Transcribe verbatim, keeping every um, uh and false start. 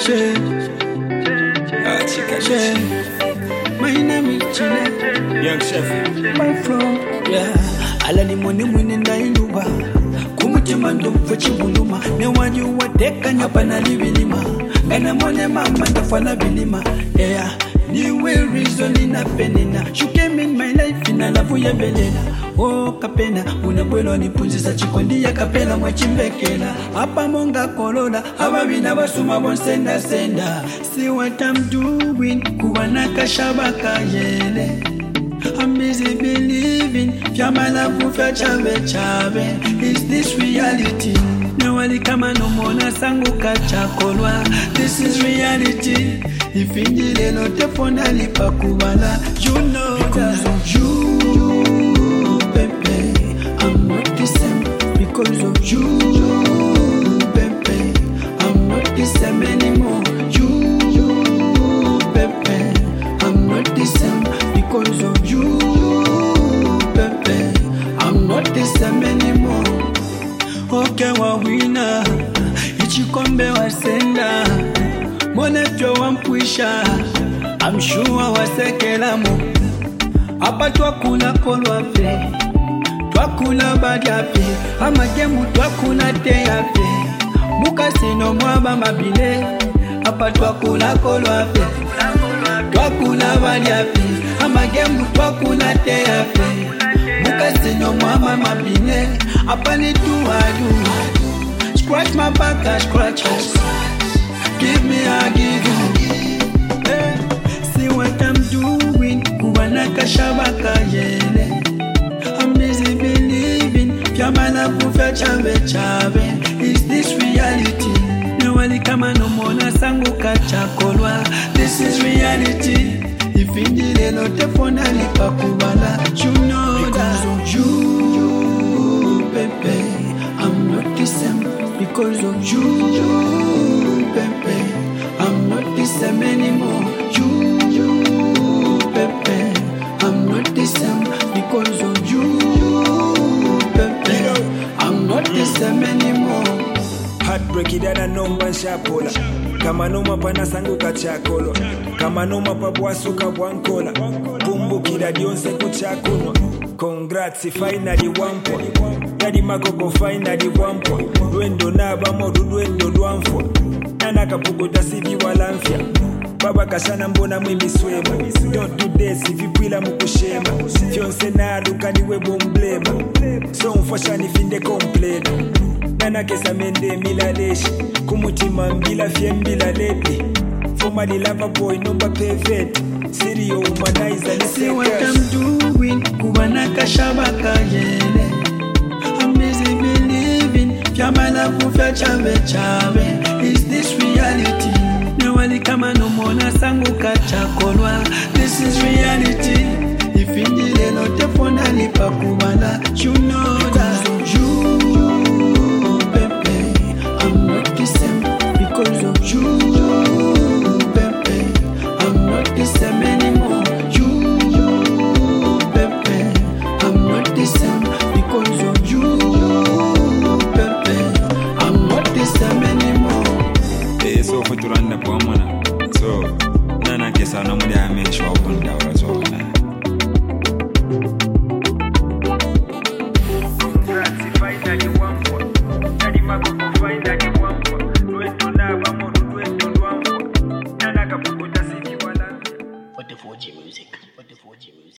Che, Ah, chica, Che. My name is Chile. Young chef. My from, yeah. Ala ni mwini mwini ndailuba. Kumutima ndufu chibuluma. Ne wanyu wateka nyapa na libilima. Gana mwone mama ndafana bilima. Yeah. Niwe reason ina penina. You came in my life ina lavu ya belela. Oh kapena, unabuelo nipunziza chikondi ya kapela mwachimbekela. Hapa monga kolola, haba bina basuma bon senda senda. See what I'm doing, kuwana kashabaka yele. I'm busy believing, fyamala kufya chave chave. Is this reality? No wali kama no mona sangu kachakolwa. This is reality. If injile no tefona lipa kubala. You know because that of you, baby, I'm not the same. Because of you, baby, I'm not the same anymore. You, baby, I'm not the same. Because of you, baby, I'm not the same anymore. Okay, wawina, ichikombe wasenda. Monefyo wampwisha, I'm sure wasekelamu. Apa twakula kolwafe, twakula badyafe. Amagemu twakula teyafe, mukasino mwaba mabile. Apa twakula kolwafe, twakula badyafe. Amagemu twakula teyafe, mukasino mwaba mabile. Apa ni tuwadu, scratch my back, I scratch us. Give me, I give you. Hey, see what I'm doing. Kuwana kashabaka yele. I'm busy believing. Fyamala kufya chave chave. Is this reality? No wali kama no mona sangu kachakolwa. This is reality. If injile no tefona lipa kubala. You know because that of you, baby, I'm not the same. Because of you, baby, I'm not the same anymore. You, you, baby, I'm not the same. Because of you, baby, I'm not the same anymore. Heartbreak idana nomba shapola. Kama noma pana sangu kachakolo. Kama noma pa bwasuka bwankola. Kumbu kida dionse kuchakunwa. Congrats, finally wampo. Yadi makoko finally wampo. Lwendo naba modu lwendo lwamfo. Nana kapukuta sidi walamfya. Baba kashana mbona mwimi swema. Don't do this if you pila mukushema. Fionse na aluka niwe bomblema. So mfasha nifinde komplena. Nana kesa mende milaleshi. Kumutima mbila fye mbila leti. Formerly lover boy number perfect. Sirio humanizer. See what I'm doing. Kuwana kashabaka yele. I'm busy believing. Fyamala kufya chave chave. Is this reality? No wali kama no mona sangu kachakolwa. This is reality. If injile no tefona lipa kubala. You know that of you, baby, I'm not the same. Because of you, baby, I'm not the same anymore. You, baby, I'm not the same. Because of you, baby, I'm not the same anymore. Eh, so futuranda kwa mwana. So, nana kesa na mwede ameshwa ukunda wazona. Congrats, finally wampo. Yadi makoko finally wampo. Lwendo naba modu lwendo lwampo. Nana kapukuta sidi wala. forty-four G music. forty-four G music.